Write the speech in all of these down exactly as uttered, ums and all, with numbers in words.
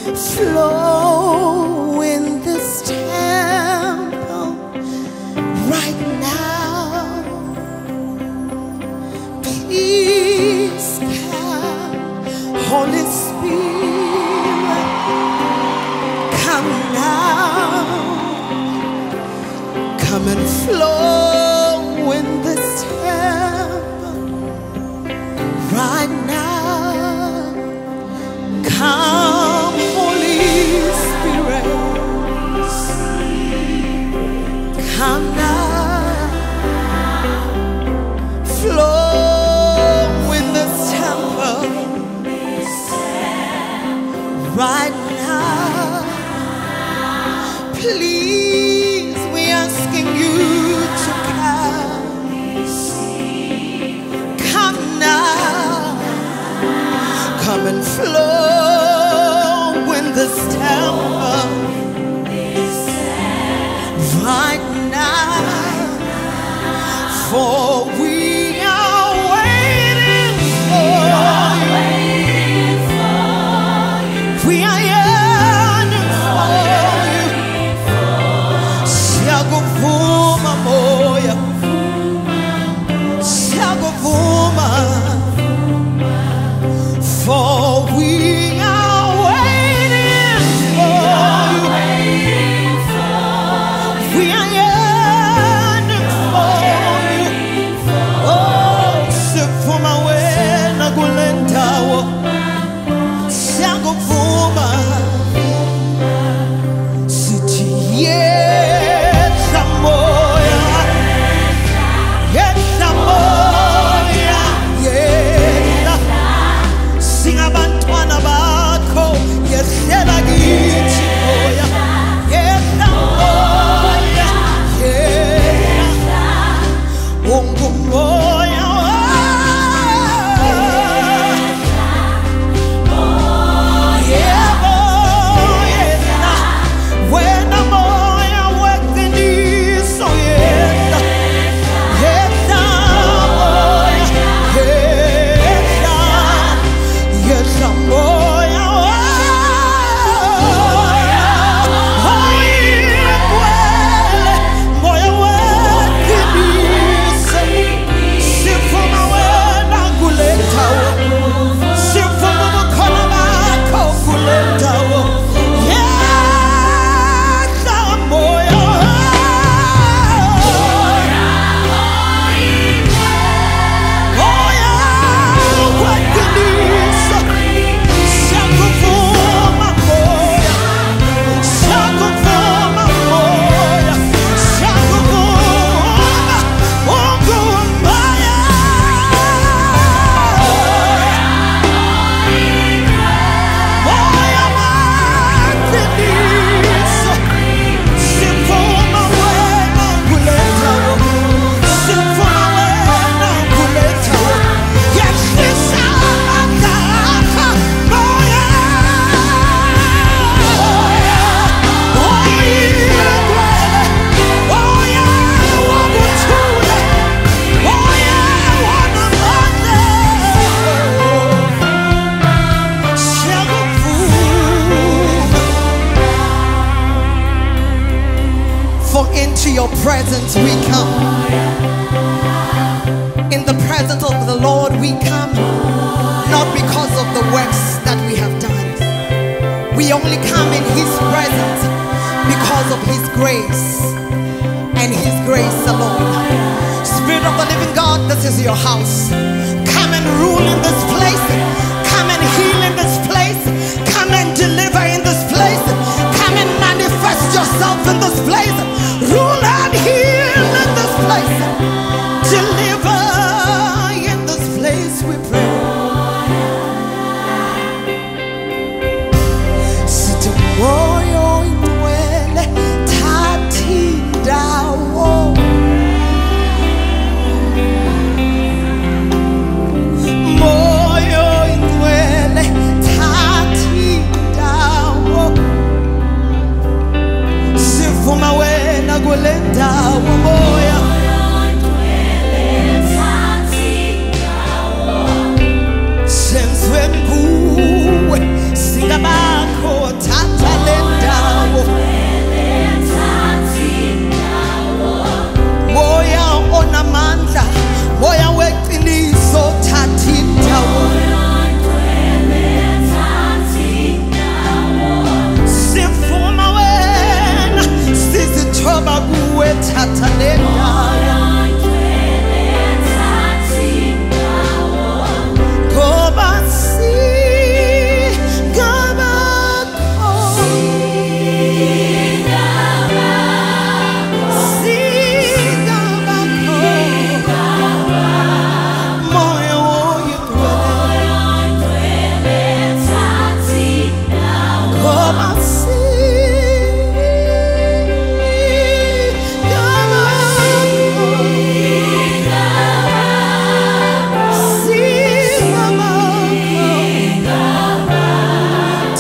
flow in this temple right now. Please come, Holy Spirit, come now. Come and flow in this temple right now. Come, Holy Spirit, come now. Flow in this temple right now. Please, we're asking you to come. Come now. Come and flow in this temple right now. For we are waiting for you. We are yearning for you. Shaguvuma moya, Shaguvuma. For we are waiting for you. We are yearning for you. Oh, Sifuma wena kulentawo, Shaguvuma. Sithi yetha moya, yetha moya, yetha. Singabantwana bakho yehlela kithi moya, yetha moya, yetha. Ungumoya yebo, yetha. Wena moya weqiniso yetha, yetha moya, yetha. Yes, moya, moya weqiniso. Sifuna wena kulentawo, sifuna ubukhona bakho kulentawo. Yetha moya, moya weqiniso. Shakuvuma moya, shakuvuma moya, shakuvuma ungumoya. Moya weqiniso. Sifuna wena kulentawo, sifuna wena kulentawo. Yehlisa amandla moya, moya moya wokuthula, moya wanamandla. Shakuvuma. For into your presence we come. In the presence of the Lord we come, not because of the works that we have done. We only come in His presence because of His grace and His grace alone. Spirit of the living God, this is your house. Come and rule in this place. Come and heal in this place. Come and deliver in this place. Come and manifest yourself in this place. Rule and heal in this place. Deliver in this place, we pray. Sithi moyo ingcwele thatha indawo. Moyo ingcwele thatha indawo. Sivuma wena kule ndawo moya. Since when kuwe singabakho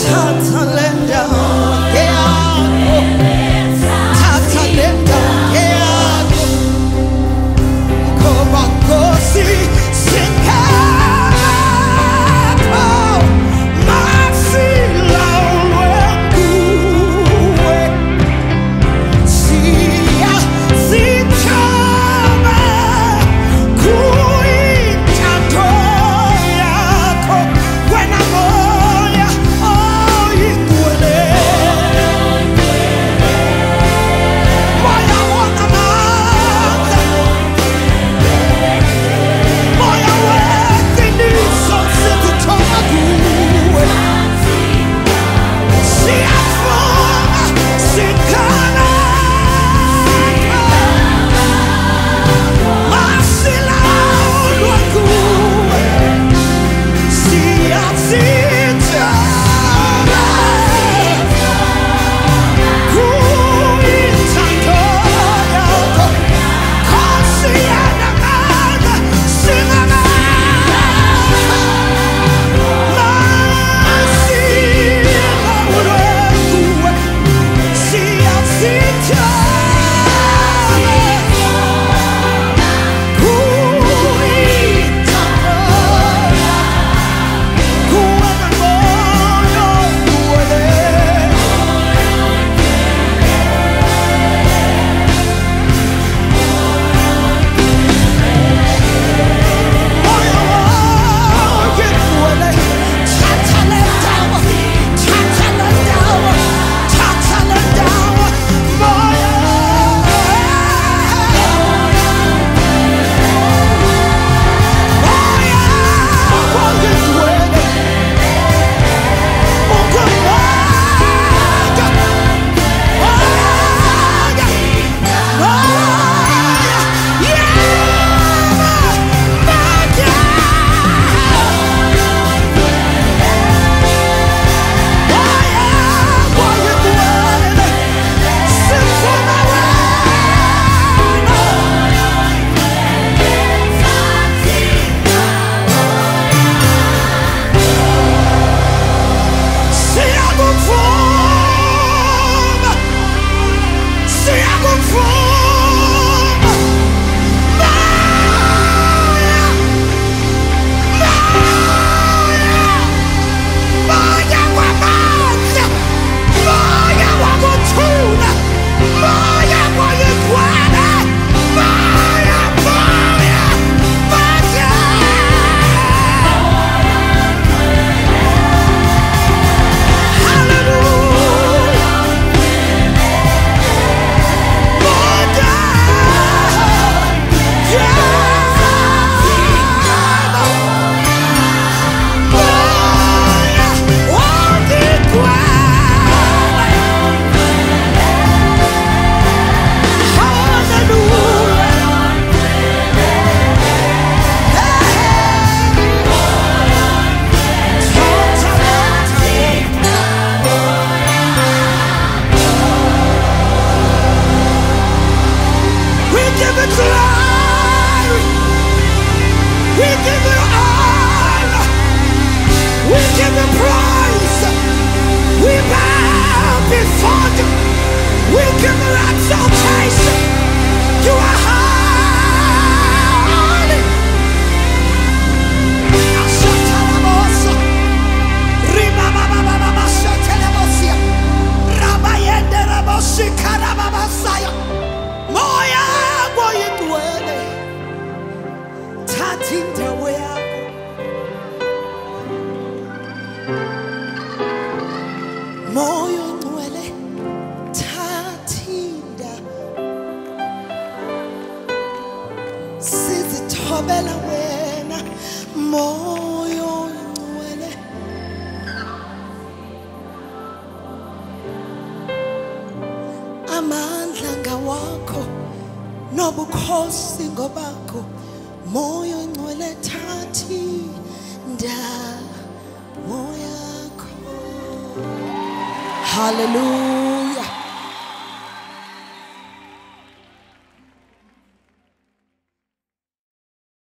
Hallelujah.